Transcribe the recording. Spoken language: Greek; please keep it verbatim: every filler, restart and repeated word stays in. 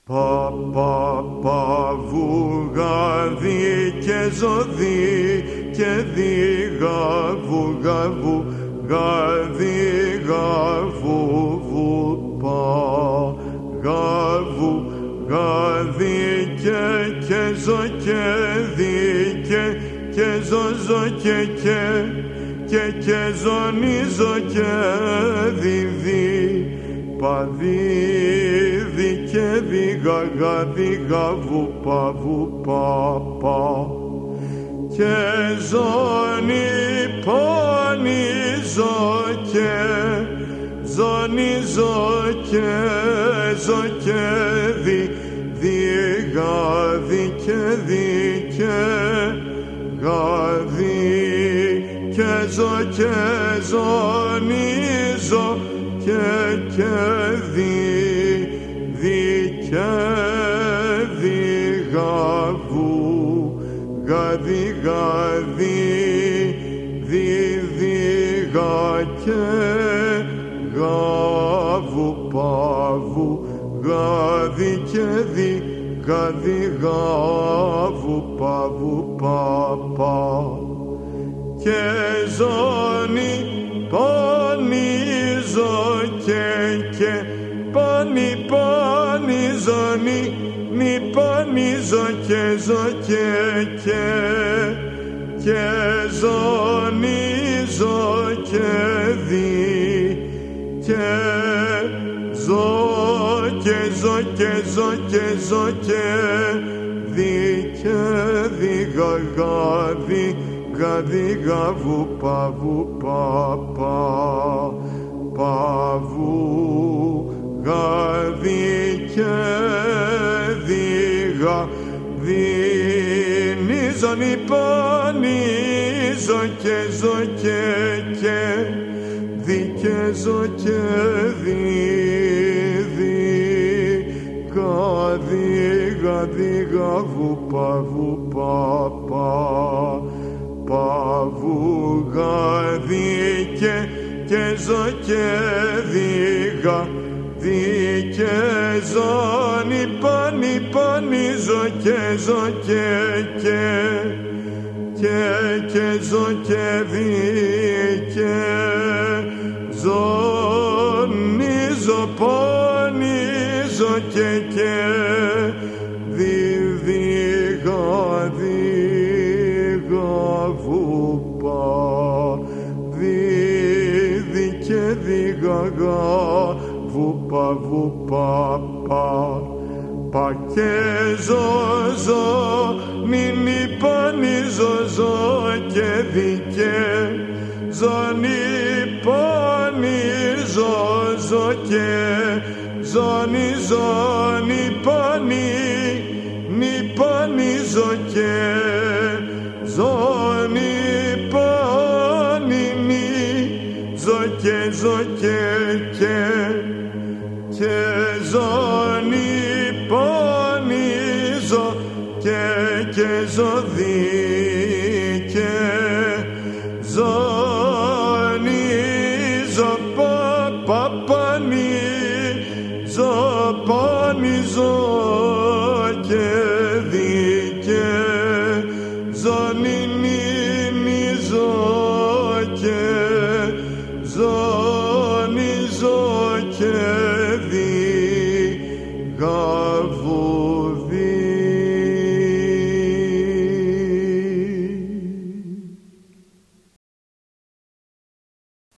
Πα, πα, πα, βουγαδί και ζωδί και δίγα, βουγα, βουγαδί, γαβου, βου, πα, γαβου, γαδί και, και ζω και δι και, και ζω, ζω και, και, και, και ζωνίζω και διδί, παδίδι και δίγα, γαδίγα, βου, πα, βου, πα, πα. Και ζώνη πονίζω και ζωνίζω και ζω και δι, δίγα, δι και δι και γαδί και ζω και ζωνίζω και και δι, δι και δίγα, βου, γαδί, γαδί, δι, δίγα και γαβου, παβου, γαδί και δι, γαδί, γαβου, παβου, πα, πα. Και ζώνη πονίζω και, και πονι, πονι, ζώνη μη πονίζω και ζω και, και, και ζωνίζω και δι και ζω και ζω και ζω και ζω και δι και δι, γαδί, γαδί, γαβου, παβου, πα, πα, παβου, γαδί και δίγα, δίνιζω, νυπονίζω και ζω και, και δι και ζω και δι, δι, γαδί, γαδί, γαβου, παβου, πα, πα, παβου, γαδί και, και ζω και δίγα, δι και ζώνη πονι, πονίζω και ζω και, και, και, και ζω και δι και ζωνίζω, πονίζω και, και δι, δίγα, δίγα, βου, πα, δι, δι και δίγα, γαβου, παβου, πα, πα, πα και ζω, ζω, μη, μη πονίζω, ζω και δι και ζώνη πονίζω, ζω και ζώνη, ζώνη πονι, μη πονίζω και ζώνη πονι, μη ζω και ζω και, και, και ζώνη πονίζω και, και ζω δι και ζωνίζω, πα, πα, πονι, ζω, πονίζω και δι και ζώνη, νυμίζω και ζωνίζω και δι, γα,